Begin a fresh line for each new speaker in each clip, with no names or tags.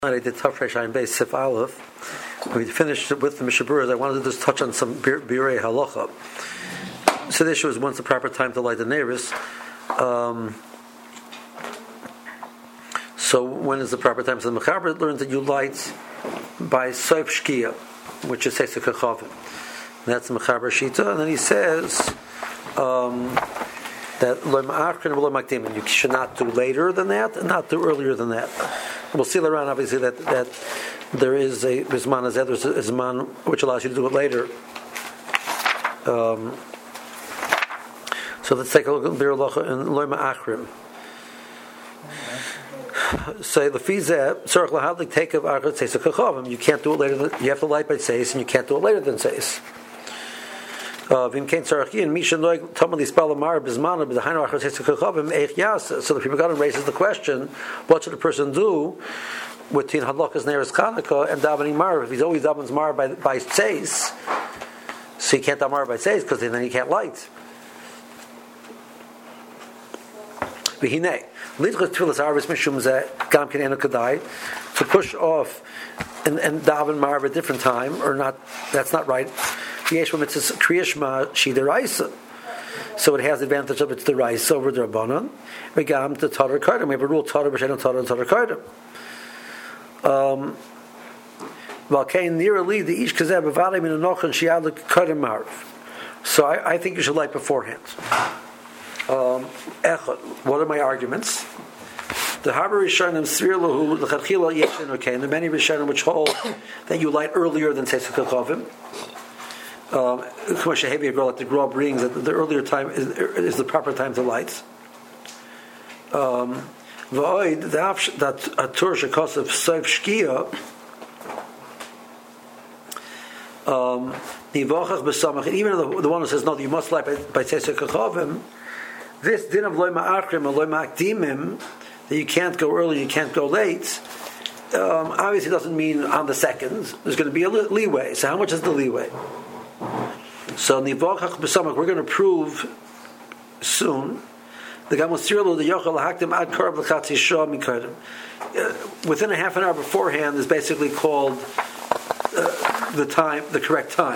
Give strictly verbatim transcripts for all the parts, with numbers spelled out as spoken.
I did Tafresh Ayin Beis Sif Aleph. We finished with the Mishaburas. I wanted to just touch on some Birei Halacha. So the issue is, when's the proper time to light the neiris? Um, so when is the proper time? So the Mechaber learns that you light by Soif Shkia, which is Seisek HaChavim. That's the Mechaber Shita. And then he says um, that Lo Ma'achrin and Lo Makdimin. You should not do later than that and not do earlier than that. We'll see later on, obviously, that, that there is a Zman Azeh, there's a Zman which allows you to do it later. Um, so let's take a look at Bir Halacha and Lo Ma'achrim. Say the Fizeh, Tzarech Lahadlik take of Achar Tzeis HaChavim. You can't do it later than, you have to light by Tzeis, and you can't do it later than Tzeis. Vim Kain Tzarech and Misha Noig Tamali Spal Amar Bizmana B'Zahainu Achar Tzeis HaChavim Eich Yasa. So the people got him raises the question: what should a person do with Tin Hadlakas Neiris Chanukah and davening Mar? If he's always davening Mar by by Tzeis, so he can't daven Mar by Tzeis because then he can't light. V'hinei Lidchas Tfilas Arvis Mishum Zeh Gam Ken Kadai, to push off and, and daven Mar at a different time, or not, that's not right. Yesh when it's Kriyashma Shideraisa, so it has the advantage of it's the Raisa over the Rabbanon. We gam to Tatar Kardim. We have a rule Tatar B'Shem Tatar and Tatar Kardim. Um, Valkein nearly the Ish Kazeb Avalim in a Noch and Shiad Kardim Marv. So I, I think you should light beforehand. Um, what are my arguments? The Harbor Rishonim Svirlahu L'Chadchila Yeshin Okay, and the many Rishonim which hold that you light earlier than Tzeis HaChavim. Um, like the Gra brings that the earlier time is, is the proper time to light. Um, that Atur Shekosov Soif Shkia. Um, even the, the one who says no, you must light by, by Tzeis HaChavim. This din of loy ma'achrim or loy ma'akdimim, that you can't go early, you can't go late, um, obviously doesn't mean on the second. There's going to be a leeway. So how much is the leeway? So nivachach b'samach, we're going to prove soon. The gamosirlo the yochel lahakdim ad karb l'chatzi shah mikadim. Within a half an hour beforehand is basically called uh, the time, the correct time.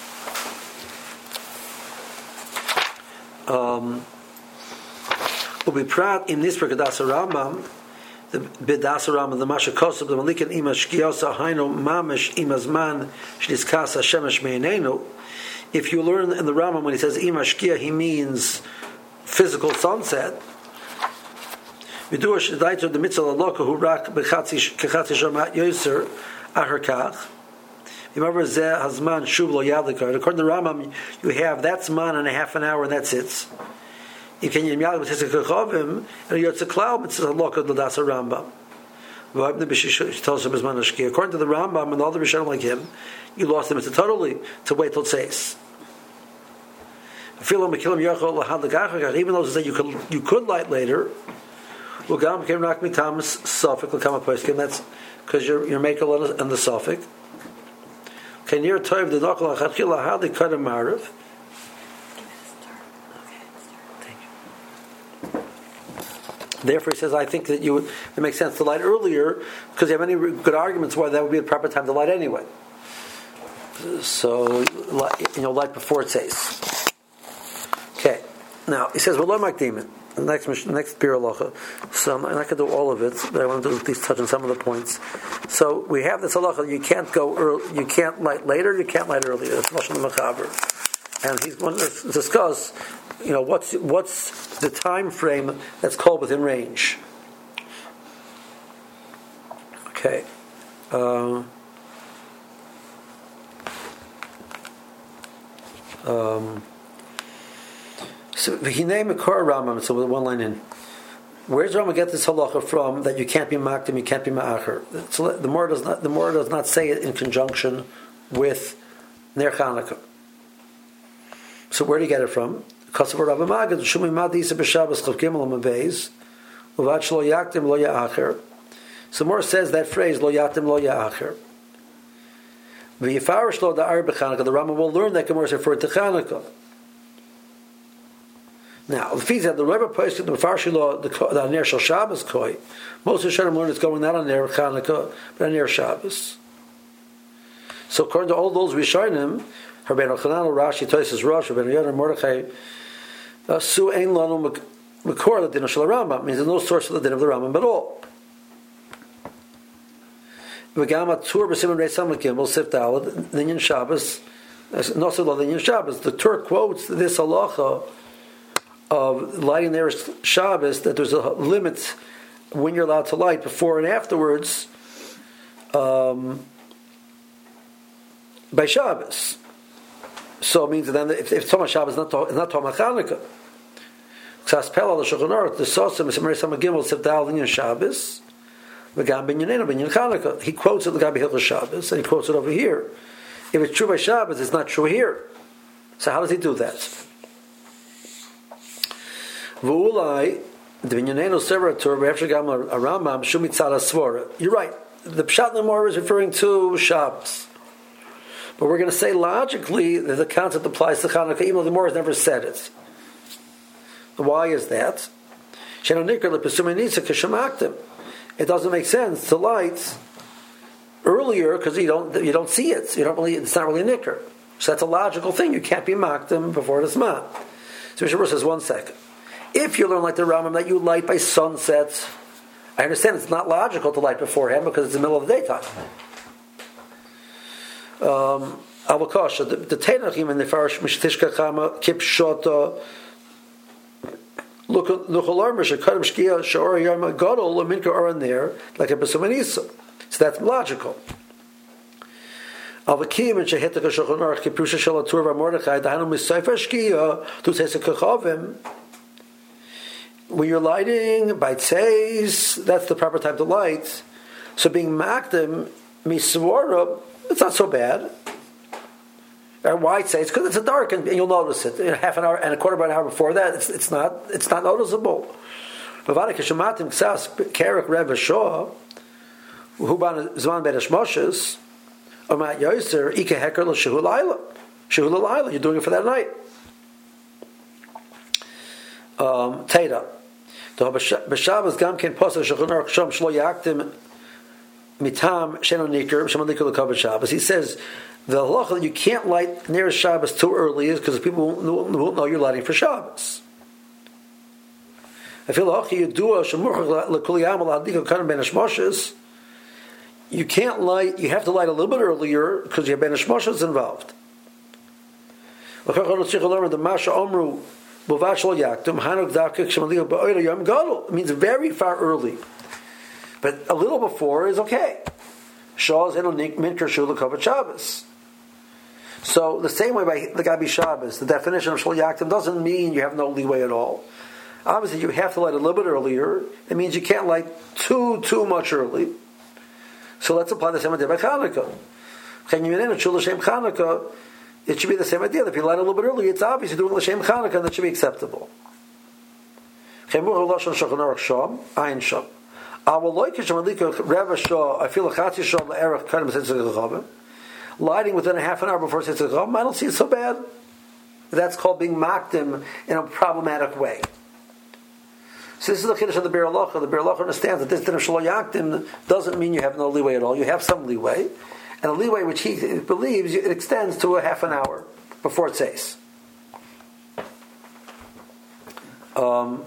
Um. We'll be proud in this Bergadasa Rambam, the Bidasa Rambam, the Masha Kosov, the Malikan Ima Shkiosa Haino Mamish Imazman Shniskasa Shemesh Meinenu. If you learn in the Rambam when he says Ima Shkia, he means physical sunset. We do a Shdaito the Mitzvah Loka who rak Bechatzi Kechatzi Shamat Yoser Aherkach. Remember Zeh Hazman Shuv Lo Yadlikar. According to the Rambam, you have that's man and a half an hour and that's it. You can yimyal with his kachavim and you're a cloud. It's a lock of the Dasa Rambam. According to the Rambam and all the Rishonim like him, you lost him. It's totally to wait till tzeis. Even though that you could you could light later, that's because you're you're making and the suffix. Can you tell the nokal hachila how they cut a marav? Therefore, he says, I think that you would, it makes sense to light earlier because you have any good arguments why that would be the proper time to light anyway. So, you know, light before it says. Okay. Now, he says, well, lo makdimin. The next, next Bir Halacha. So, I'm not going to do all of it, but I want to at least touch on some of the points. So, we have this halacha, you can't go early, you can't light later, you can't light earlier. That's Lashon Mechaber. And he's going to discuss, you know, what's what's the time frame that's called within range. Okay. Um, um, so V'hinei Mekor Rambam. So with one line in, where's Rambam get this halacha from that you can't be makdim, you can't be ma'acher? So the Mor does not the Mor does not say it in conjunction with Ner Chanukah. So where do you get it from? Kasav Rav Magad Shumi Madisa b'Shabbos Chav Gimel Amabeis Uvad Shlo Yaktim Lo Ya'acher. So Mor says that phrase Lo Yaktim Lo Ya'acher. V'Yifarish Lo Da'ar b'Chanukah. The Rambam will learn that Gemara is referred to Chanukah. Now, the fees that the Rebbe posted the Farshi law, the the Ner Shal Shabbos koi. Most of the Shem learn it's going not on Ner Chanukah, but on Ner Shabbos. So according to all those Rishonim, Rabbeinu Chanan, Rashi, Tosfos, Rosh, Rabbeinu Yodan, Mordechai, uh, Su Ein Lanu Makor the Din of Shel Rambam means there's no source for the Din of the Rambam at all. V'gam Tur b'Siman Reis Samach Gimel Sif Daled Ninyan Shabbos Nosel Lo Ninyan Shabbos. The Tur quotes this halacha of lighting there is Shabbos, that there's a limit when you're allowed to light before and afterwards um, by Shabbos. So it means that then if, if Tzom Shabbos is not is not Tzom Chanukah, Ksas Pelal the Shulchan Aruch the Sosim is Meir Samach Gimel Sif Dal Linyan Shabbos V'gam Binyanenu Binyan Chanukah. He quotes it L'gabi Hilchos Shabbos and he quotes it over here. If it's true by Shabbos, it's not true here. So how does he do that? V'ulai the Binyanenu Severatur V'efshar Gam a Rambam Shumit Tzara Svora. You're right. The Pshat in the Gemara is referring to Shabbos. But we're going to say logically that the concept applies to Chanukah, even though the Gemara has never said it. Why is that? It doesn't make sense to light earlier because you don't you don't see it. So you don't really it's not really a nicker. So that's a logical thing. You can't be makdim before the Zman. So Mishnah says one second. If you learn like the Rambam that you light by sunset, I understand it's not logical to light beforehand because it's the middle of the daytime. Um, Avokasha, the the Teinachim in the Farish Mishtishka Chama Kipshota Look Luchalar Mishakadim Shkia Shor Yom Gadol Minka are in there like a Besumanisa. So that's logical. Avakim and Shehetaka Shulchan Aruch Kipusha Shalatur VaMordechai Dahanam Misayfa Shkia Tu Teisa Kachavim. When you're lighting by tzeis, that's the proper time to light. So being makdim misvora, it's not so bad. And why tzeis? Because it's a dark and you'll notice it. In half an hour and a quarter of an hour before that, it's, it's not it's not noticeable. V'vadik shematim ksas kerek Rebbe Shah who ban zman beresh Moshes or mat yoser ike heker l'shehu laila shehu laila. You're doing it for that night. Um, Teda. B'Shabbos gam ken posel Shulchan Aruch shom shlo yaktim mitam sheno nikar shemo nikar l'kavod Shabbos. He says the halacha that you can't light near Shabbos too early is because people won't know, won't know you're lighting for Shabbos. I feel like you do a you can't light. You have to light a little bit earlier because you have Benesh Moshes involved. The Masha Omru. It means very far early, but a little before is okay. So the same way by the Gabi Shabbos, the definition of Shul Yaktim doesn't mean you have no leeway at all. Obviously, you have to light a little bit earlier. It means you can't light too too much early. So let's apply the same idea by Chanukah. It should be the same idea. If you light a little bit early, it's obvious you're doing l'shem Chanukah, and that should be acceptable. I feel lighting within a half an hour before Sitzah Chacham, I don't see it so bad. That's called being makdim in a problematic way. So this is the chiddush of the Be'er Halacha. The Be'er Halacha understands that this din of shelo yakdim doesn't mean you have no leeway at all. You have some leeway. And the leeway which he believes it extends to a half an hour before it says. Um,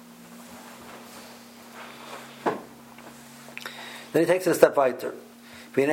then he takes it a step weiter. The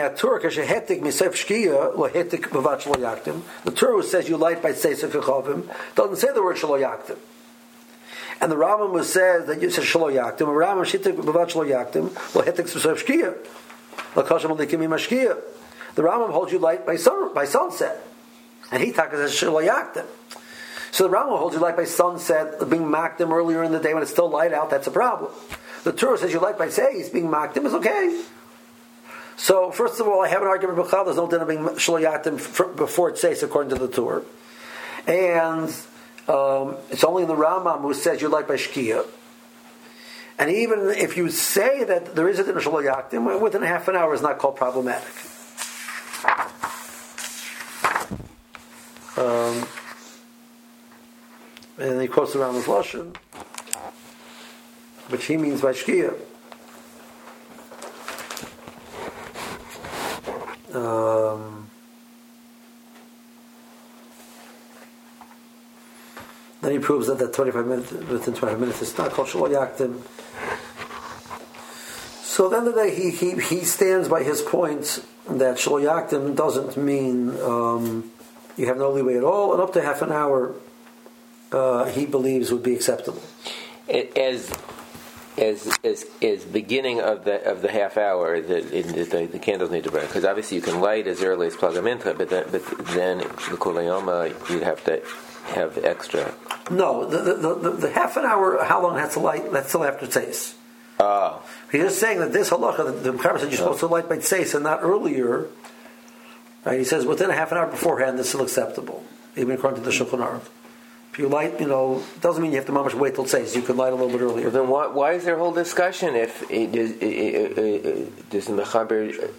Torah says you light by Tzeis Kachavim doesn't say the word Shelo Yaktim. And the Rambam says that you say Shelo Yaktim. The Rambam Shittik B'vat Shelo Yaktim Lo Hetik B'Seif Shkia Lo Kasham Alikim Imashkia. The Rambam holds you light by sun, by sunset, and he talks as Shelo Yaktim. So the Rambam holds you light by sunset, being makdim earlier in the day when it's still light out. That's a problem. The Torah says you light by Tzeis, being makdim is okay. So first of all, I have an argument with Chal. There's no din of being Shelo Yaktim before it says according to the Torah, and um, it's only in the Rambam who says you light by Shkia. And even if you say that there is a din of Shelo Yaktim, within half an hour is not called problematic. Um, And he quotes around with Lashon, which he means by Shkia. Um, then he proves that that twenty-five minutes, within twenty-five minutes, is not called Shelo Yakdim. So at the end of the day, he, he, he stands by his point that Shelo Yakdim doesn't mean um, you have no leeway at all, and up to half an hour uh, he believes would be acceptable.
As as as as beginning of the of the half hour, the the, the candles need to burn, because obviously you can light as early as Plaga Mincha, but then but then the Kulayoma you'd have to have extra.
No, the the, the the half an hour. How long has to light? That's till after Tzeis.
Oh.
He's just saying that this halacha, the Mechaber said you're supposed to light by Tzeis and not earlier. Right? He says within a half an hour beforehand, this is still acceptable, even according to the Shulchan Aruch. If you light, you know, doesn't mean you have to mamish wait till Tzeis. You could light a little bit earlier.
Well, then why, why is there a whole discussion if it, does, it, it, does the Mechaber,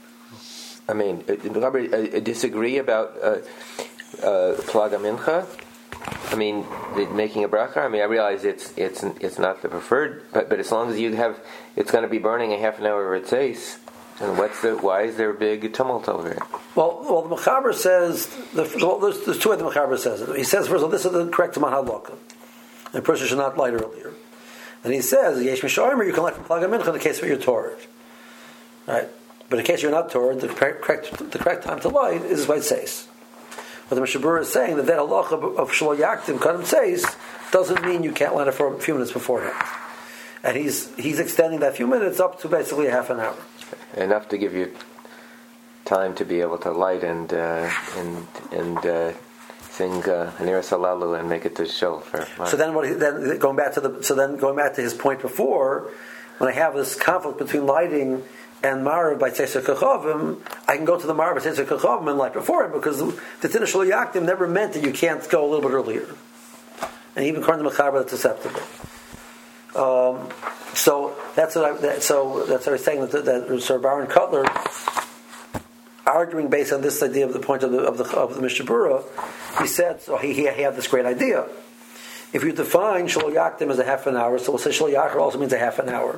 I mean, the Mechaber uh, disagree about uh, uh, Plaga Mincha? I mean, making a bracha. I mean, I realize it's it's it's not the preferred, but but as long as you have, it's going to be burning a half an hour of Tzeis. And what's the? Why is there a big tumult over it?
Well, well, the Mechaber says the, well, there's, there's two ways the Mechaber says it. He says first of all, this is the correct Zman Hadlaka. A person should not light earlier. And he says Yesh Mishomer, you can light from Plaga Mincha in the case where you're Torah, right? But in case you're not Torah, the correct the correct time to light is by Tzeis. But the Mishnah Berurah is saying that that halacha of Shelo Yakdim Kadam Tzeis doesn't mean you can't light it for a few minutes beforehand. And he's he's extending that few minutes up to basically a half an hour.
Enough to give you time to be able to light and uh, and and uh, sing uh, Anira Salalu and make it to show for.
So then, what? He, then going back to the so then going back to his point before, when I have this conflict between lighting and Marav by Tzeis Kachavim, I can go to the Marav by Tzeis Kachavim and light before it, because the Tinah Shelo Yakdim never meant that you can't go a little bit earlier. And even according to Mechaber, that's acceptable. Um, so that's what I. That, so that's what I was saying. That, that Sir Baron Cutler, arguing based on this idea of the point of the of the, of the Mishnah Berurah, he said so. He, he had this great idea. If you define Shelo Yakdim as a half an hour, so we'll say Shelo Yachar also means a half an hour.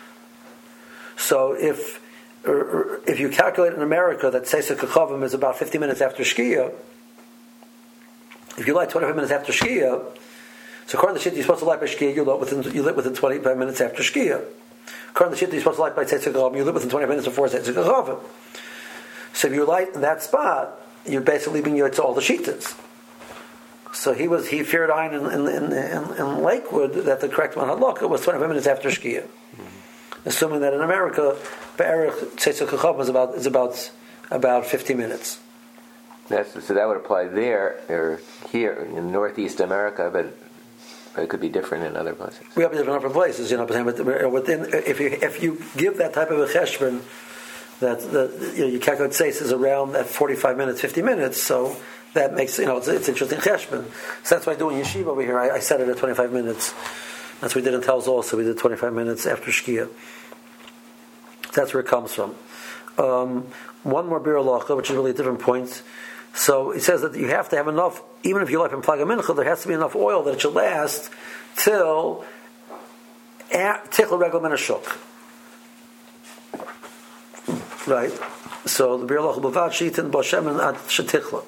So if if you calculate in America that Tzeis Kachavim is about fifty minutes after Shkia, if you light twenty-five minutes after Shkia, so according to the Shita you're supposed to light by Shkia, you lit within you lit within twenty-five minutes after Shkia. According to the Shita you're supposed to light by Tzeis Kachavim, you lit within twenty minutes before Tzeis Kachavim. So if you light in that spot, you're basically being to all the Shitas. So he was he feared Ein in, in, in, in, in Lakewood that the correct one halakha was twenty-five minutes after Shkia. Assuming that in America, Be'erich Tzeis Kachavim is about is about about fifty minutes.
That's, so that would apply there or here in Northeast America, but, but it could be different in other places.
We have different other places, you know. But within, if you if you give that type of a cheshbon, that the, you know, you calculate Tzeis is around at forty-five minutes, fifty minutes, so that makes you know it's, it's interesting cheshbon. So that's why doing yeshiva over here, I, I set it at twenty-five minutes. That's what we did in Telz also. We did twenty-five minutes after Shkia. That's where it comes from. Um, one more Bir Halacha, which is really a different point. So it says that you have to have enough, even if you light from Plaga Mincha, there has to be enough oil that it should last till Tichla Regel Min HaShuk. Right? So the Bir Halacha Bavad Shitin B'Shem Ad Shetichla.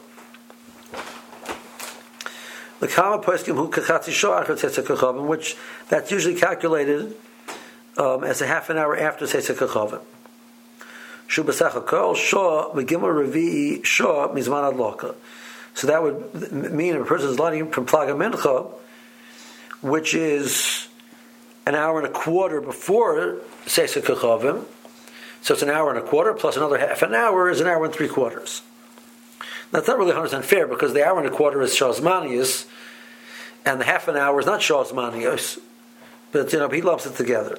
The Kama Poskim Hu Kachatzi Shoach Tzeis Kachavim, which that's usually calculated um, as a half an hour after Tzeis Kachavim. Shu B'Sach HaKol Shah V'Gimel Revi'i Shah Mizman Adloka. So that would mean if a person is lighting from Plaga Mincha, which is an hour and a quarter before Tzeis Kachavim, so it's an hour and a quarter plus another half an hour is an hour and three quarters. That's not really one hundred percent fair, because the hour and a quarter is Shazmanius, and the half an hour is not Shazmanius, but you know he lumps it together.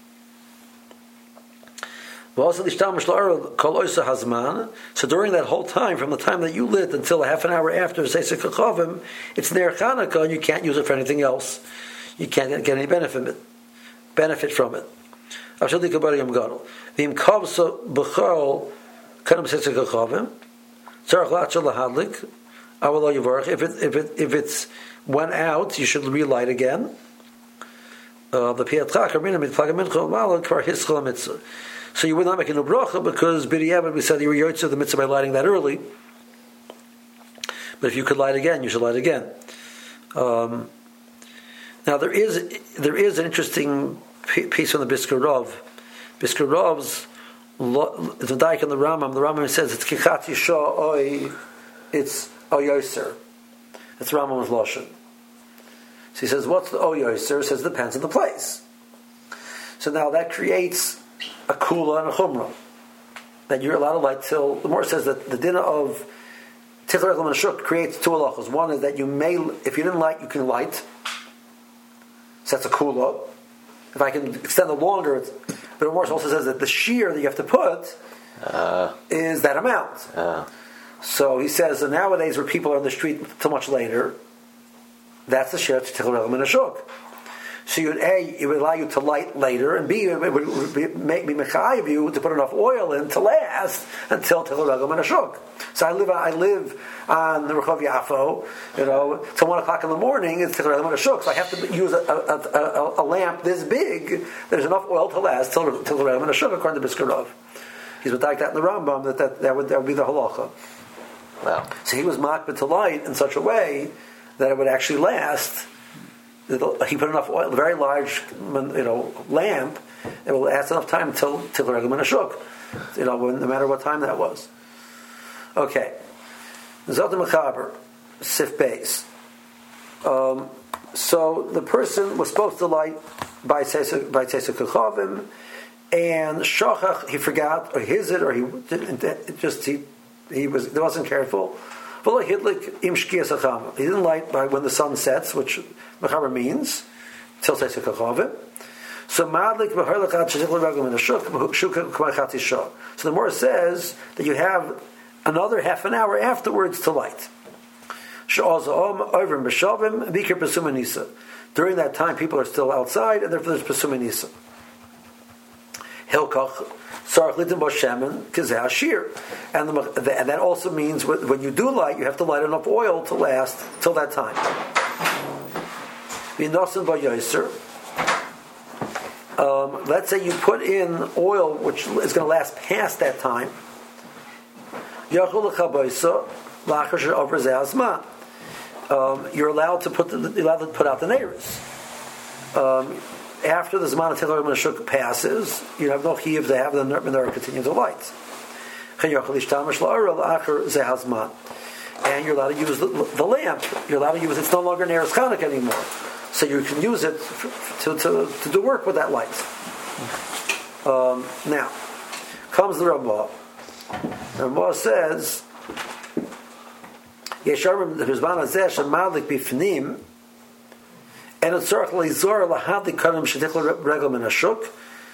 So during that whole time, from the time that you lit until a half an hour after Tzeis Kachavim, it's Ner Chanukah, and you can't use it for anything else. You can't get any benefit benefit from it. If it if it if it's went out, you should relight again. Uh, the So you would not make a new bracha because b'diavad we said you were yotzer the mitzvah by lighting that early. But if you could light again, you should light again. Um, now there is there is an interesting piece on the Brisker Rav. Brisker Rav's the Daik and the Rambam. The Rambam says it's kichat yisha oy, it's oyoser. That's Rambam's lashon. So he says, what's the oyoser? Says it depends on the place. So now that creates a kula and a chumrah that you're allowed to light till. The Gemara says that the dinner of Tichel Regel and Shuk creates two halachas. One is that you may, if you didn't light, you can light. So that's a kula. If I can extend it longer, it's, but the Gemara also says that the shear that you have to put uh, is that amount. Uh. So he says that nowadays where people are on the street till much later, that's the shear to Tichel Regel and Shuk. So you would, A, it would allow you to light later, and B, it would, would be, make me mechayiv you to put enough oil in to last until Tichel Regel and Shuk. So I live I live on the Rehov Yafo, you know, till one o'clock in the morning. It's Tichel Regel and Shuk, so I have to use a, a, a, a lamp this big. There's enough oil to last till Tichel Regel and Shuk, according to Brisker Rav. He's been like that in the Rambam that that, that would that would be the halacha.
Wow.
So he was makbid to light in such a way that it would actually last. He put enough oil, a very large, you know, lamp. It will last enough time until Tichel Regel and Shuk. You know, no matter what time that was. Okay, Zot Mechaber, Sif Beis. Um, so the person was supposed to light by Tzesa by Tzesa Kachavim, and Shachach he forgot, or his it, or he didn't. It just he he was he wasn't careful. He didn't light by when the sun sets, which Mechaber means till Tzesa Kachavim. So Madlik b'Harlechat Shetichel Regel and Shuk Shuka K'machati Shah. So the Gemara says that you have another half an hour afterwards to light. During that time, people are still outside, and therefore there's Pesum Nisa. And and that also means when you do light, you have to light enough oil to last till that time. Um, let's say you put in oil which is going to last past that time. Um, you're allowed to put the, you're allowed to put out the neiros. Um, after the Zman of Tichel Regel and Shuk passes, you have no chiyuv to have the menorah continue to light. And you're allowed to use the, the lamp. You're allowed to use it's no longer Neros Chanukah anymore, so you can use it to to, to do work with that light. Um, now comes the Ramah. Ramah says, Yesharim Rizban Azeh Shemalik Bifnim, and it's Tzarech Leizor Lahadli Kadim Shetichel Regel Min Hashuk.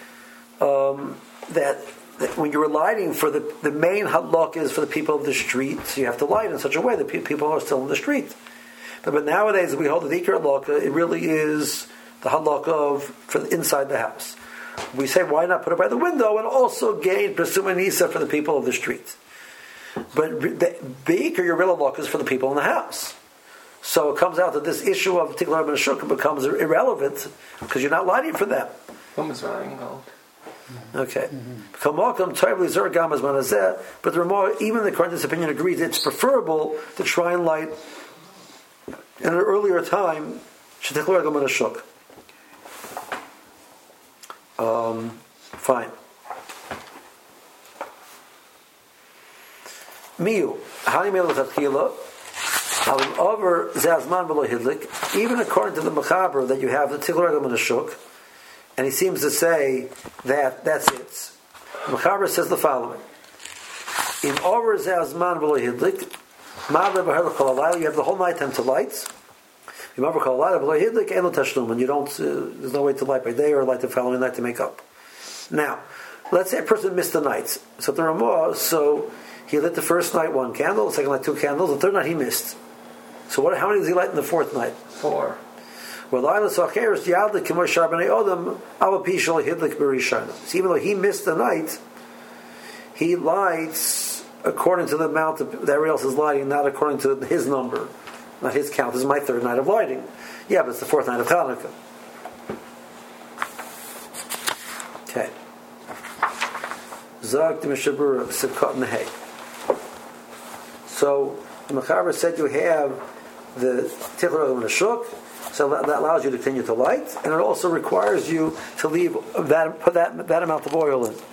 That that when you're lighting for the the main halakha is for the people of the street, so you have to light in such a way that pe- people are still in the street. But, but nowadays we hold the ikar halakha, it really is the halakha of for the, inside the house. We say why not put it by the window and also gain Pesum Nisa for the people of the street. But the ikar your real halakha is for the people in the house. So it comes out that this issue of Tichel Regel and Shuk becomes irrelevant because you're not lighting for them.
What was lighting called?
Okay. Mm-hmm. But the Ramah, even according to this opinion, agrees it's preferable to try and light in an earlier time. Um, fine. Miu, even according to the Mechaber that you have the Tichel Regel and Shuk. And he seems to say that that's it. Mechaber says the following: in over Zazman v'lo hidlik, Ma'aver b'herla kol halayla, you have the whole night time to light. Ma'aver kol halayla v'lo hidlik, eno tashlum, and you don't. Uh, there's no way to light by day or light the following night to make up. Now, let's say a person missed the night. So the Ramah, so he lit the first night one candle, the second night two candles, the third night he missed. So what? How many does he light in the fourth night?
Four.
So even though he missed the night, he lights according to the amount of, that everybody else is lighting, not according to his number. Not his count. This is my third night of lighting. Yeah, but it's the fourth night of Hanukkah. Okay. Zog the Mishabura Sikot Nehei. So the Mechaber said you have the Tichel and the Shuk, so that, that allows you to continue to light, and it also requires you to leave that put that that amount of oil in.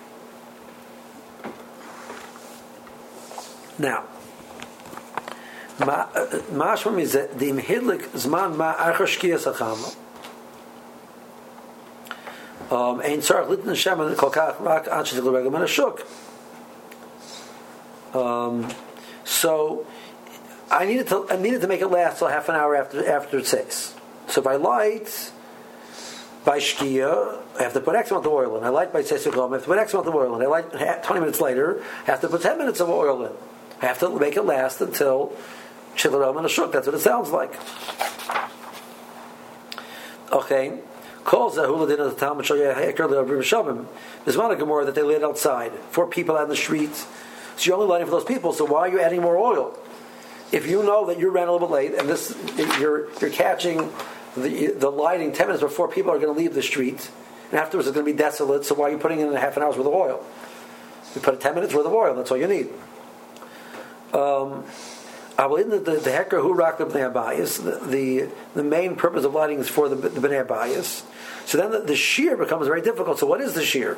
Now, Mashmam is that the Imhidlik Zman Ma Archashkiyas Achama. Um, Ein Tzarech Litin Hashem and Kolkach Rak Anshet L'Regam and Ashuk. Um, so I needed to I needed to make it last till half an hour after after it says. So if I light by Shkia, I have to put X amount of oil in. I light by Seisichom, I have to put X amount of oil in. I light twenty minutes later, I have to put ten minutes of oil in. I have to make it last until Chilaram and Ashuk. That's what it sounds like. Okay. Calls that hula dinner the Talmud show you hekar the Abrim Shabim. There's one Gemara that they lit outside. Four people out in the streets. So you're only lighting for those people. So why are you adding more oil? If you know that you ran a little bit late and this you're you're catching the the lighting ten minutes before people are going to leave the street, and afterwards it's going to be desolate. So why are you putting in a half an hour's worth of oil? You put ten minutes worth of oil. That's all you need. Um, I will in the the heker who rocked the bnei abayis. The the main purpose of lighting is for the, the bnei abayis. So then the, the shear becomes very difficult. So what is the shear?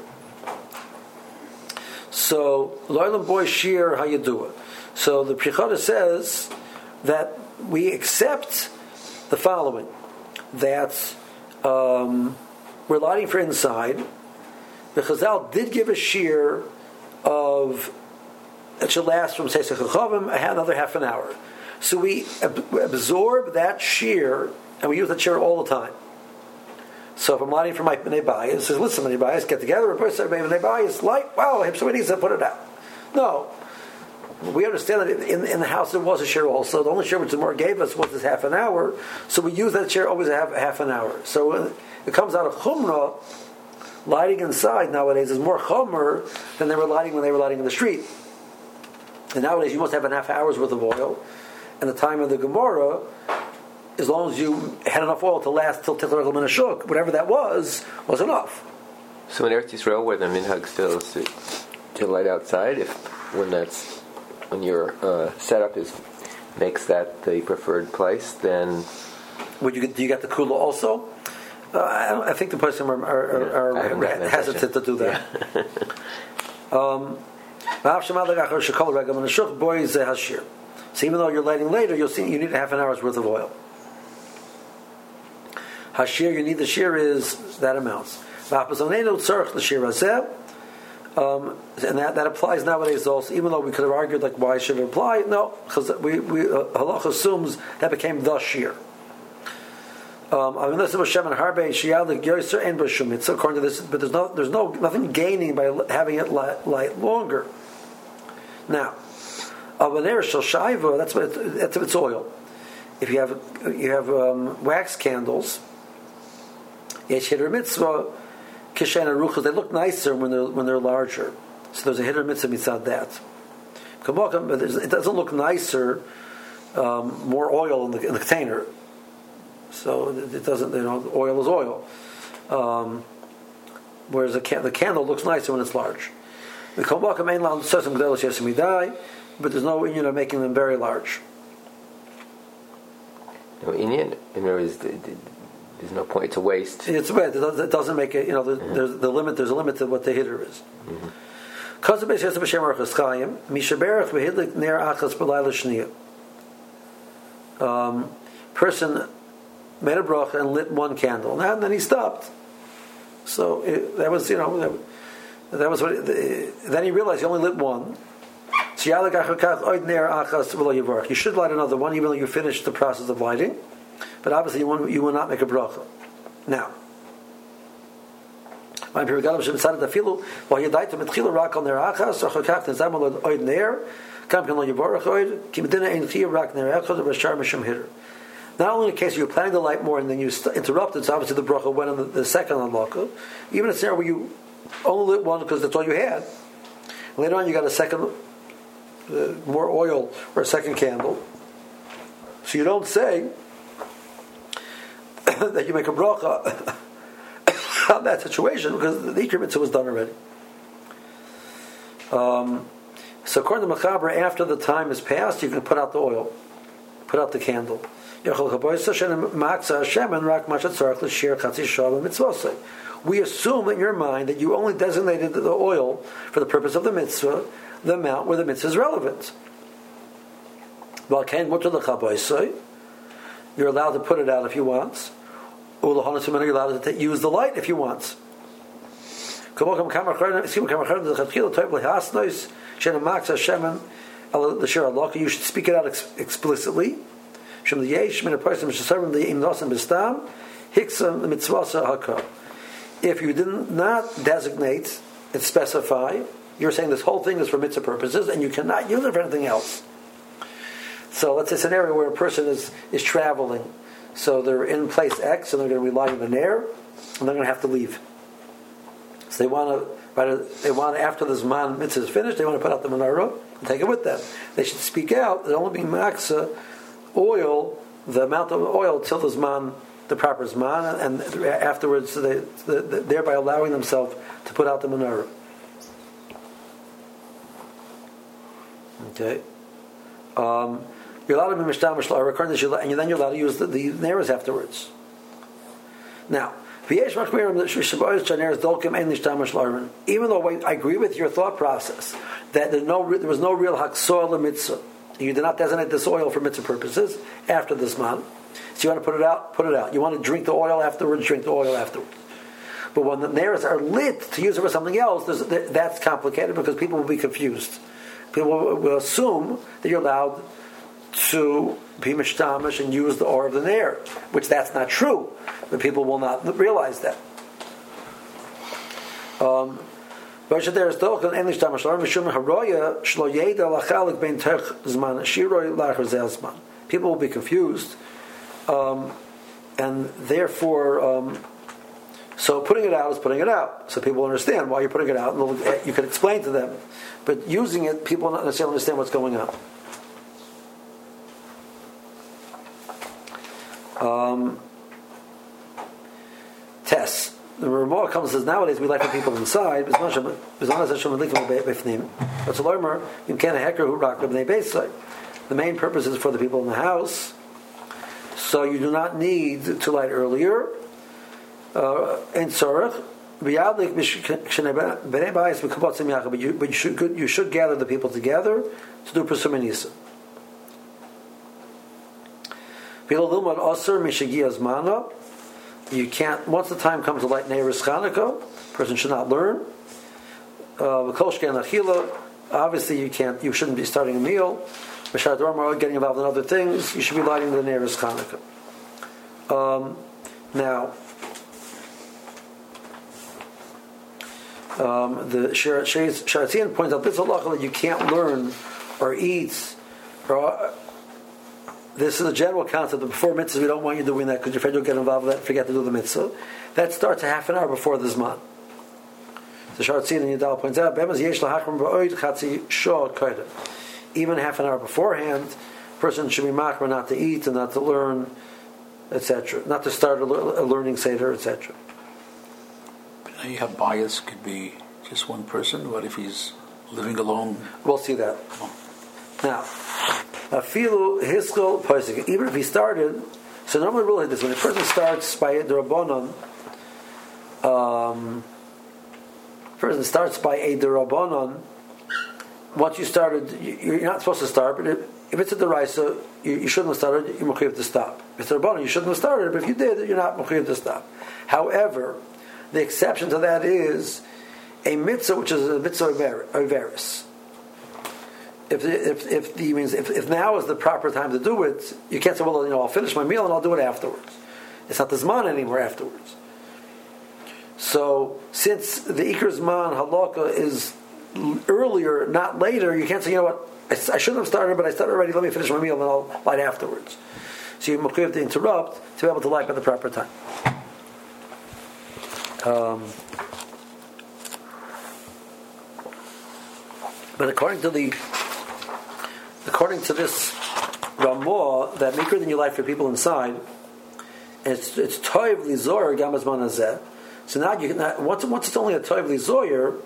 So loylam boy shear, how you do it? So the Prichada says that we accept the following: that um, we're lighting for inside. The Chazal did give a shear of it should last from Seisach Chavim another half an hour. So we ab- absorb that shear and we use that shear all the time. So if I'm lighting for my Bnei Bayis, it says, listen, Bnei Bayis, get together, a person, Bnei Bayis, light, wow, if somebody needs to put it out. No. We understand that in, in the house there was a shear also. The only shear which the Gemara gave us was this half an hour, so we use that shear always a half, half an hour. So when it comes out of Chumrah, lighting inside nowadays is more Chomer than they were lighting when they were lighting in the street. And nowadays you must have a half hour's worth of oil, and the time of the Gemara, as long as you had enough oil to last till Tichel Regel and Ashuk, whatever that was, was enough.
So in Eretz Yisrael, where the minhag still is to, to light outside, if when that's when your uh, setup is makes that the preferred place, then
would you get, do you get the kula also? Uh, I, don't, I think the person are, are, are, are hesitant to do that. Yeah. um, so even though you're lighting later, you'll see you need a half an hour's worth of oil. Hashir, you need the shear is that amounts. Um, and that, that applies nowadays also, even though we could have argued like why should it apply? No, because we, we uh, halach assumes that became the shear. Um, I mean, this is Hashem and Harbe Shiyadik Yoser and Bashum. It's according to this, but there's no, there's no nothing gaining by having it light, light longer. Now, Avaner Shel Shaiva, that's what it, that's its oil. If you have you have um, wax candles, Yesh Hider Mitzvah Kishen Aruchas, they look nicer when they're when they're larger. So there's a Hider Mitzvah beside that. But it doesn't look nicer, um, more oil in the, in the container. So it doesn't, you know, oil is oil. Um, whereas the, can, the candle looks nicer when it's large. But there's no union of making them very large.
No Indian, in other words, there's no point to waste.
It's bad. It doesn't make it. You know, the, mm-hmm. there's the limit. There's a limit to what the hitter is. Um, person made a bracha and lit one candle, and then he stopped. So it, that was, you know, that, that was what. It, then he realized he only lit one. So you should light another one, even though you finished the process of lighting. But obviously, you will, you will not make a bracha. Now, while you died to mitchila rak on their achas, or chakach nizam oid neir, kam kan lo yivorach oid, ki medina ein chiyah rak neir echad, or bashar mishum hitter. Not only in the case where you're planning to light more and then you st- interrupted, so obviously the bracha went on the, the second unlocker. Even in a scenario where you only lit one because that's all you had. Later on, you got a second, uh, more oil or a second candle. So you don't say that you make a bracha on that situation because the Ikar Mitzvah was done already. Um, so according to Mechaber, after the time is passed, you can put out the oil, put out the candle. We assume in your mind that you only designated the oil for the purpose of the mitzvah, the amount where the mitzvah is relevant. You're allowed to put it out if you want. You're allowed to use the light if you want. You should speak it out ex- explicitly. If you did not designate and specify, you're saying this whole thing is for mitzvah purposes and you cannot use it for anything else. So let's say a scenario where a person is, is traveling. So they're in place X and they're going to rely on the Nair and they're going to have to leave. So they want to, they want to, after the Zman mitzvah is finished, they want to put out the menorah and take it with them. They should speak out. There'll only be maksa oil, the amount of oil till the Zman, the proper Zman, and afterwards they, they, thereby allowing themselves to put out the menorah. Okay. Um, you're allowed to be mishtamish la'ara, and then you're allowed to use the, the neiros afterwards. Now, even though I agree with your thought process that there, no, there was no real haksoil mitzvah, you did not designate this oil for mitzvah purposes after this month, so you want to put it out, put it out. You want to drink the oil afterwards, drink the oil afterwards. But when the neiros are lit to use it for something else, that's complicated because people will be confused. People will assume that you're allowed to be mishtamish and use the or of the nair, which that's not true. But people will not realize that. Um, people will be confused, um, and therefore, um, so putting it out is putting it out. So people understand why you're putting it out, and you can explain to them. But using it, people don't necessarily understand what's going on. Um, Tess. The Ramah comes and says nowadays we like the people inside. The main purpose is for the people in the house, so you do not need to light earlier. In Tzorach, but you, but you should you should gather the people together to do Pesum Nisa. You can't, once the time comes to light Neiros Chanukah, person should not learn. Uh, obviously you can't, you shouldn't be starting a meal. Getting involved in other things, you should be lighting the Neiros Chanukah. Um, now, um, the Sharatzian points out this halacha that you can't learn or eat or this is a general concept that before mitzvahs we don't want you doing that because you're afraid you'll get involved with that and forget to do the mitzvah. That starts a half an hour before the Zman. The Sharatzian and Yadal points out even half an hour beforehand, a person should be makar not to eat and not to learn, et cetera. Not to start a, a learning seder, et cetera.
Now you have bias, could be just one person. What if he's living alone?
We'll see that. Oh. Now, Afilu Hiskol Posik. Even if he started, so normally really this when a person starts by the Rabbanon, um, person starts by a Derabanan. Once you started, you're not supposed to start. But if, if it's a Deraisa, you, you shouldn't have started. You're mechuyev to stop. If it's a Rabbanan, you shouldn't have started. But if you did, you're not mechuyev to stop. However, the exception to that is a mitzvah, which is a mitzvah averis. If if if the means if, if now is the proper time to do it, you can't say, well, you know, I'll finish my meal and I'll do it afterwards. It's not the Zman anymore afterwards. So since the Iker Zman halakha is earlier, not later, you can't say, you know what, I, I shouldn't have started, but I started already. Let me finish my meal and I'll light afterwards. So you have to interrupt to be able to light at the proper time. Um, but according to the According to this Ramah that maker than you light for people inside. And it's it's toiv lizoyer gamaz manazeh. So now you can once once it's only a toiv lizoyer.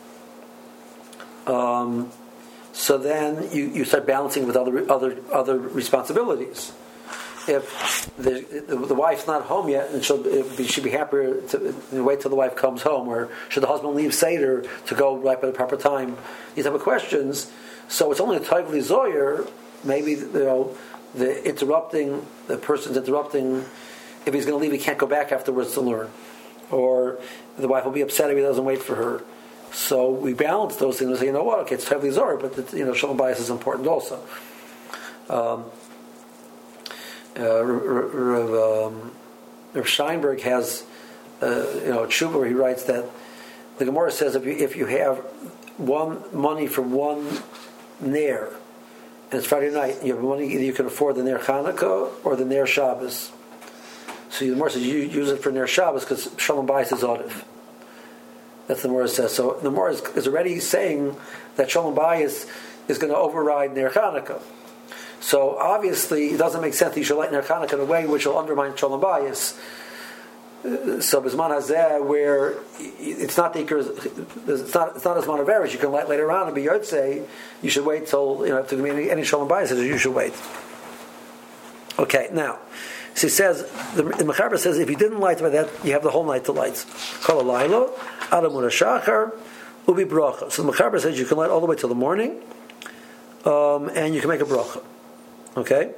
Um, so then you, you start balancing with other other other responsibilities. If the, the wife's not home yet, and she'll be, she'd be happier to wait till the wife comes home, or should the husband leave Seder to go right by the proper time? These type of questions. So it's only a tightly zoyer. Maybe you know the interrupting the person's interrupting. If he's going to leave, he can't go back afterwards to learn, or the wife will be upset if he doesn't wait for her. So we balance those things and say, you know what? Okay, it's tightly zoyer, but the, you know shalom bayis is important also. Um, Uh, Rav um, Steinberg has, uh, you know, a tshuva where he writes that the Gemara says if you if you have one money from one ner, and it's Friday night, you have money either you can afford the ner Chanukah or the ner Shabbos. So the Gemara says you use it for ner Shabbos because shalom bayis is odif. That's the Gemara says. So the Gemara is, is already saying that shalom bayis is going to override ner Chanukah. So obviously, it doesn't make sense that you should light Ner Chanukah in a way which will undermine Shalom Bayis. So Bisman Hazeh, where it's not the it's not it's not as monovarus, you can light later on and be Yotzei. You should wait till you know to be any, any Shalom Bayis. You should wait. Okay, now so he says the, the Mechaber says if you didn't light by that, you have the whole night to light. Kol Alaylo, Adamuna Shachar, Ubi Bracha. So the Mechaber says you can light all the way till the morning, um, and you can make a bracha. Okay.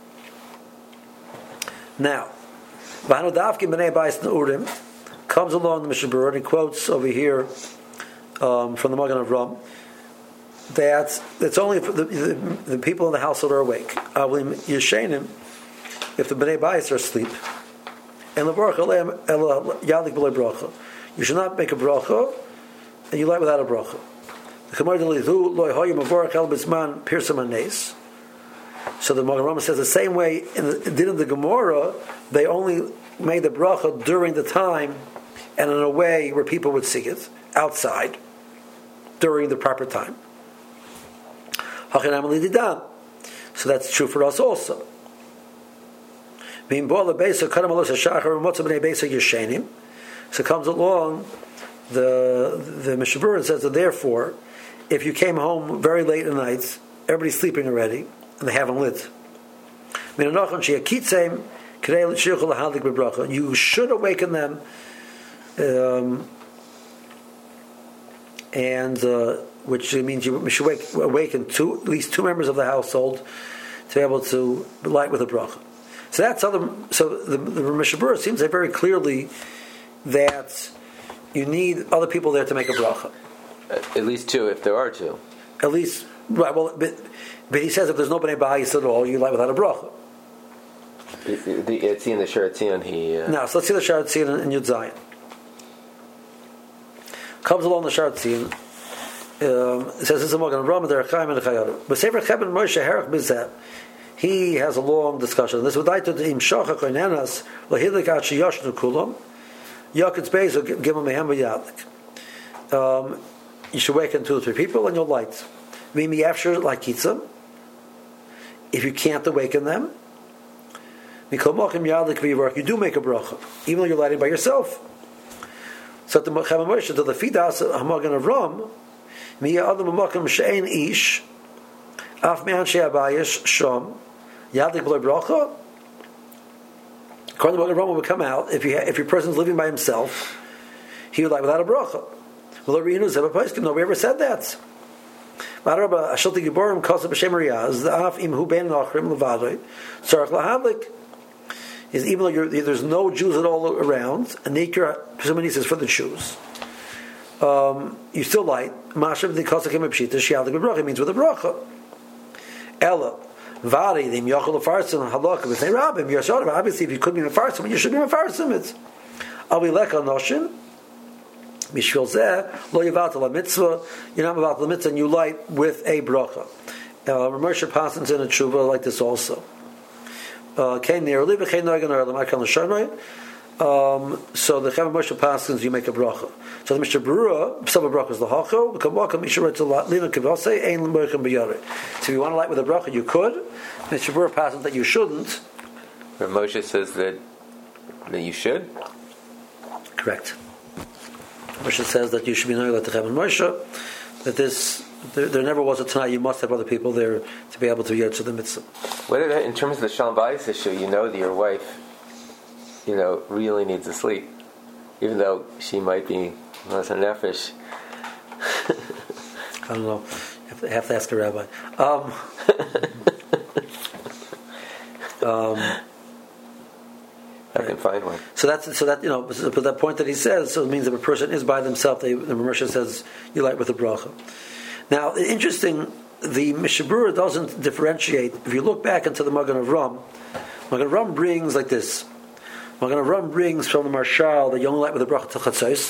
Now, V'hanu Davkin B'nei Bayis Na'urim comes along the Mishnah Berurah and quotes over here um, from the Magen Avram that it's only if the, the, the people in the household are awake. Avlim Yeshenim, if the B'nei Bayis are asleep, and L'Bracha Le'em Yalik B'lei Bracha, you should not make a bracha, and you light without a bracha. The Gemara D'Lizu Lo Hoyim Avorach El B'Zman Pirsam Hanes. So the Magen Rama says the same way in the din of the Gemara, they only made the bracha during the time and in a way where people would see it outside during the proper time. So that's true for us also. So it comes along the the Mishnah Berurah says that therefore, if you came home very late at night, everybody's sleeping already, and they haven't lit. You should awaken them, um, and uh, which means you should wake, awaken two, at least two members of the household to be able to light with a bracha. So that's other. So the, the Mishnah Berurah seems to say very clearly that you need other people there to make a bracha.
At least two, if there are two.
At least, right? Well, but, but he says if there's no B'nei Bayis at all, you light without a bracha.
It's in the Sha'ar Tzion. He uh...
now, so let's see the Sha'ar Tzion in Yud Zayin. Comes along the Sha'ar Tzion. Um, it says this is a Magen Avraham der Chaim and Chayadu. But Sefer Cheben Moshe Herach Bizeh. He has a long discussion. This would like to im Shacha Koinenas Lahilik Achi Yoshnu Kulam Yakutz Beis will give him a hem v'yadlik. Um, you should waken two or three people and you'll light. Mimi after like Kitzam. If you can't awaken them, you do make a bracha, even though you're lighting by yourself. So the Chama Moshe to the Fidas Hamagan Avram, Miya Adam Mamakam Shein Ish, Af Me'an She'abayish Shom, Yadlik B'lei Bracha. According to Magen Avram would come out if you if your person's living by himself, he would light without a bracha. Well, nobody ever said that. Is even though you're, there's no Jews at all around, and Nikra presumably says for the Jews, um, you still light. Mashav the Kosakim Pshita Shiadik Bracha means with a bracha. Ella Vari the Yachol Farsim Halakha with a Rabbim Yashad. Obviously, if you could be a Farsim, you should be a Farsim. It's Avileka Noshin. Mishvil Zeh Lo Yavat La Mitzvah. You're not about the mitzvah, and you light with a bracha. Uh, Moshe Parsons in a tshuva like this also. Uh, Um, so the Chaim Moshe Paskins, you make a bracha. So the Mishnah Berurah, some of the bracha is the hacho. The Kabbalah Mishnah to lina kivase ein l'moichem b'yare. So if you want to light with a bracha, you could. Mishnah Berurah passes that you shouldn't.
But Moshe says that that you should.
Correct. Moshe says that you should be knowing like the Chaim Moshe. That this there, there never was a tonight. You must have other people there to be able to yotze the mitzvah.
What is that, in terms of the Shalom Bayis issue? You know that your wife, you know, really needs to sleep, even though she might be less than nefesh.
I don't know. You have to, have to ask a rabbi. Um, um,
I can find one.
So that's so that you know. But that point that he says, so it means that a person is by themselves. They, the Moshe says you light with a bracha. Now, interesting. The Mishnah Berurah doesn't differentiate. If you look back into the Magen Avram, Magen Avram brings like this. Magen Avram brings from the Marshal that you only light with a bracha till chatzos.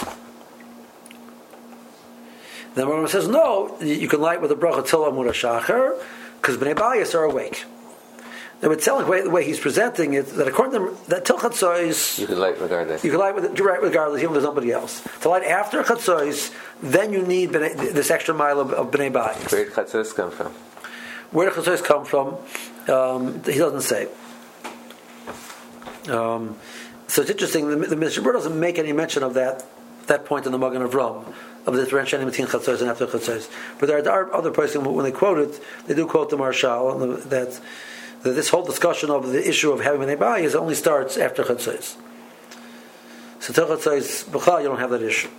Then Magen Avram says no, you can light with a bracha till Amud HaShachar because Bnei Bayis are awake. They would tell the way, the way he's presenting it that according to them, that till chatzos
you can light regardless.
You can light with it, right regardless, even if there's nobody else. To light after chatzos, then you need bnei, this extra mile of, of bnei bayis.
Where did chatzos come from?
Where did chatzos come from? Um, he doesn't say. Um, so it's interesting. The, the Mishnah Berurah doesn't make any mention of that that point in the Magen Avram of the differentiating between chatzos and after chatzos. But there are, there are other places when they quote it, they do quote the Marshal and the, that. That this whole discussion of the issue of having bnei bayis only starts after chatzos. So till chatzos, b'chal, you don't have that issue.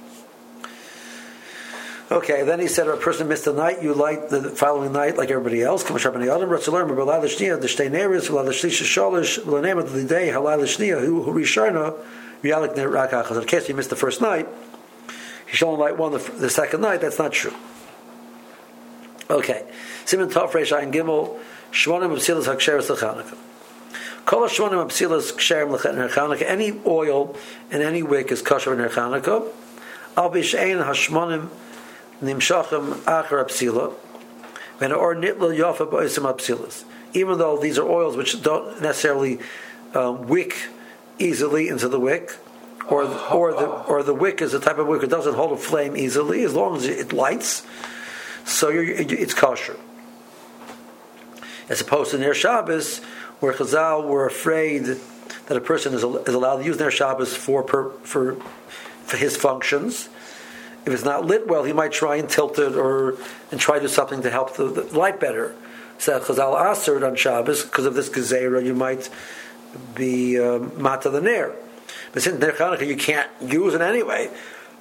Okay, then he said, if a person missed the night, you light the following night like everybody else. Come Shabbat Adam, Ratzaler, B'lalai L'Shniya, the Shtei Neris, B'lalai Shlish Sholish, B'lanei of the day, Halai L'Shniya, who who Rishona, Yalik Nerak Hachas. In case you missed the first night, he should only light one the, the second night. That's not true. Okay, Simon Tov Reish Ayin Gimel. Shmonim Absilas Haksheres L'Chanukah. Kol Shmonim Absilas Ksherim L'Chanukah. Any oil in any wick is kosher in Chanukah. Al Bishein Hashmonim Nimshachim Achar Absila. When or Nitla Yafa Ba'isam Absilas. Even though these are oils which don't necessarily um, wick easily into the wick, or or the or the wick is a type of wick that doesn't hold a flame easily, as long as it lights, so you're, it's kosher. As opposed to Ner Shabbos, where Chazal were afraid that a person is, is allowed to use Ner Shabbos for, per, for for his functions. If it's not lit well, he might try and tilt it or and try to do something to help the, the light better. So Chazal asered on Shabbos because of this gezerah, you might be um, mata the Ner. But since Ner Chanukah you can't use it anyway,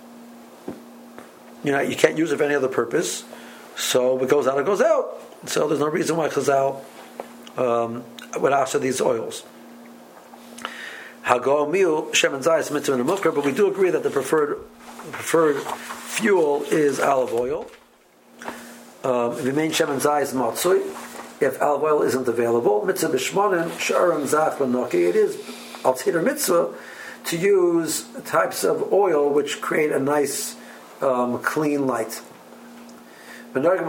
you know you can't use it for any other purpose. So if it goes out, it goes out. So there's no reason why Chazal um, would ask these oils. Hago miu shemen zayis mitzvah and mukra, but we do agree that the preferred preferred fuel is olive oil. Um, if you mean shemen zayis matzui, if olive oil isn't available, mitzvah b'shmonim sharon zach l'noki. It is altzir mitzvah to use types of oil which create a nice um, clean light. And we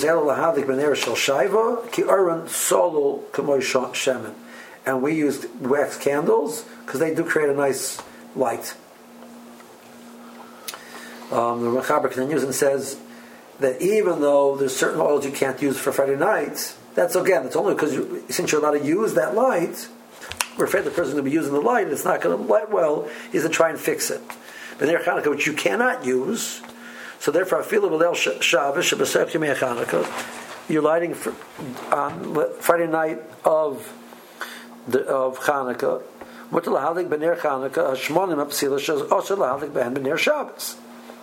used wax candles because they do create a nice light. Um, the Mechaber continues and says that even though there's certain oils you can't use for Friday night, that's again, it's only because you, since you're allowed to use that light, we're afraid the person's going to be using the light, it's not going to light well, he's going to try and fix it. But Ner Chanukah, which you cannot use, so therefore, I feel it Shabbos Shabbos Yemei Chanukah. You're lighting for, on Friday night of the, of Chanukah. Mutar lahadlik b'ner Chanukah Shmonim Absila Shas Osher lahadlik b'hen b'ner Shabbos.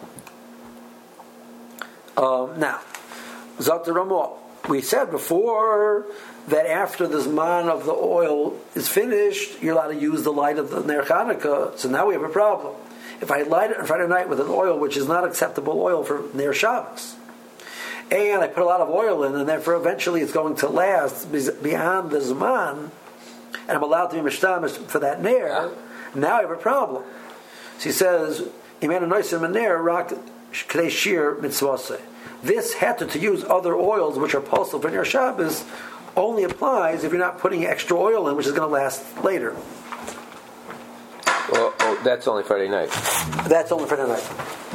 Now, Zot the Ramah. We said before that after the Zman of the oil is finished, you're allowed to use the light of the Ner Chanukah. So now we have a problem. If I light it on Friday night with an oil which is not acceptable oil for Ner Shabbos, and I put a lot of oil in, and therefore eventually it's going to last beyond the Zman, and I'm allowed to be mishtamish for that Ner, yeah. Now I have a problem. So he says, this heter to use other oils which are postal for Ner Shabbos only applies if you're not putting extra oil in, which is going to last later.
Well, oh, that's only Friday night.
That's only Friday night.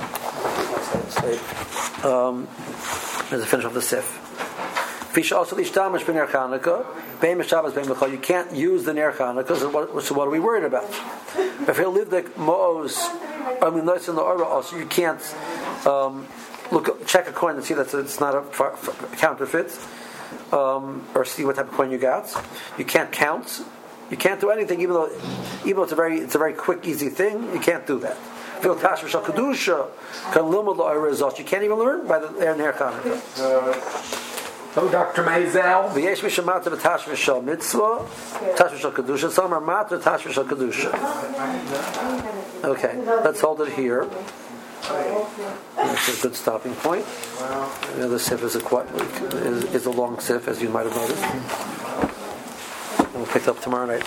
Um, as a finish of the Sif. Fisha also l'ishtamish b'ner Chanukah, bein Shabbos bein B'chol. You can't use the ner Chanukah. So what, so what are we worried about? If he'll live the Mo'os, I mean, nice in the Orah also, you can't um, look, check a coin and see that it's not a f- f- counterfeit, um, or see what type of coin you got. You can't count. You can't do anything, even though, even though it's a very, it's a very quick, easy thing. You can't do that. You can't even learn by the ner Chanukah.
Oh, Doctor Maisel.
V'yesh mishamata b'tashva shel mitzvah, tashva shel kedusha. Some are mata tashva shel kedusha. Okay, let's hold it here. This is a good stopping point. You know, the sif is a quite is, is a long sif, as you might have noticed. We'll pick it up tomorrow night.